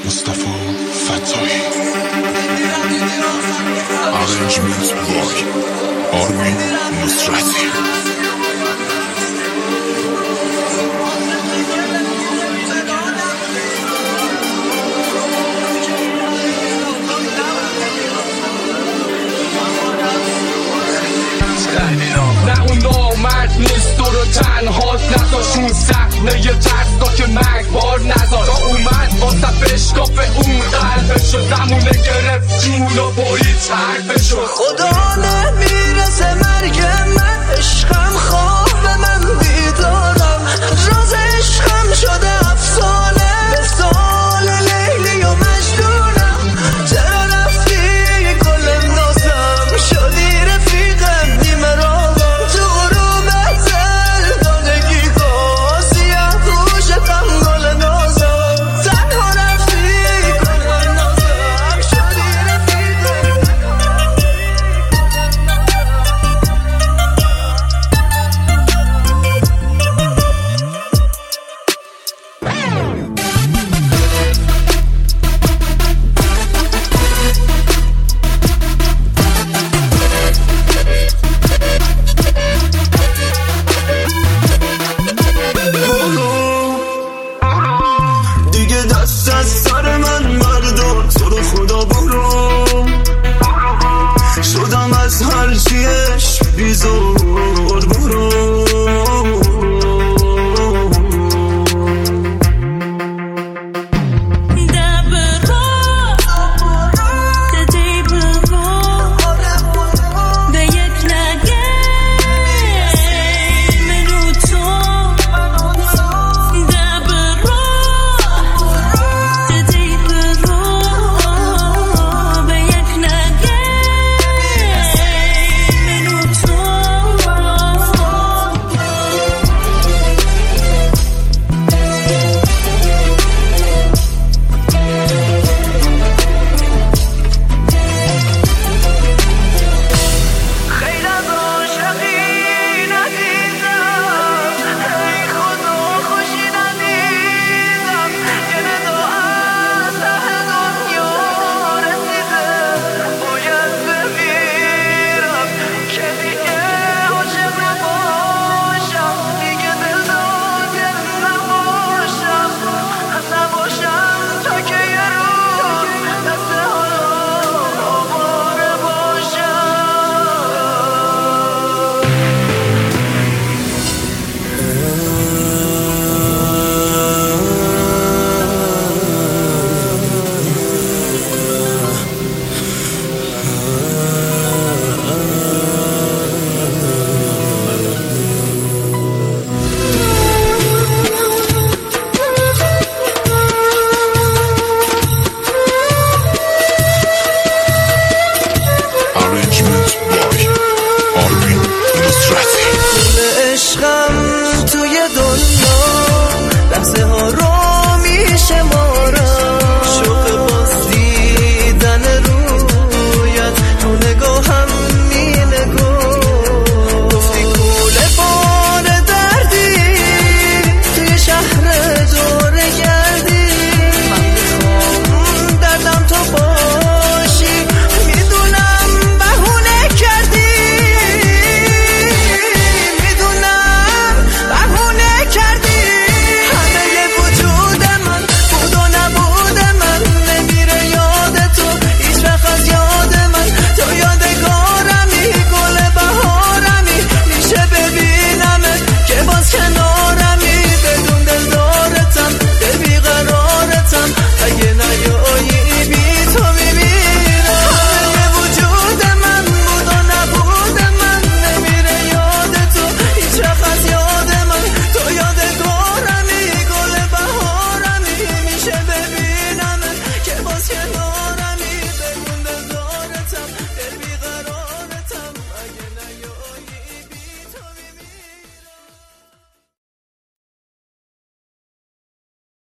مصطفی فتاحی. Arrangement by آرمین نصرتی. نه اون نامرد نیست تو رو تنهاست، نذاشون صحنه ترسا که مرگبار نذار. تا اومد واسه بشکاف اون قلبشو، زمونه گرفت جون و برید حرفشو. خدا نمیرسه مرگ من، عشقم خواب من بیدارم، راز عشقم شده افسانه، به سال لیلی و مجنونم. چرا رفتی گل نازم، شدی رفیقم نیمه راهم، تو رو بهتر دادگی کن، سیاه پوشتم گل نازم. تنها رفتی گل نازم، شدی رفیقم. دیگه دست از سر من مردم، تو رو خدا برو، شدم از هر چیش بیزار برو. عشقم توی دنیا لحظه ها رو میشه ما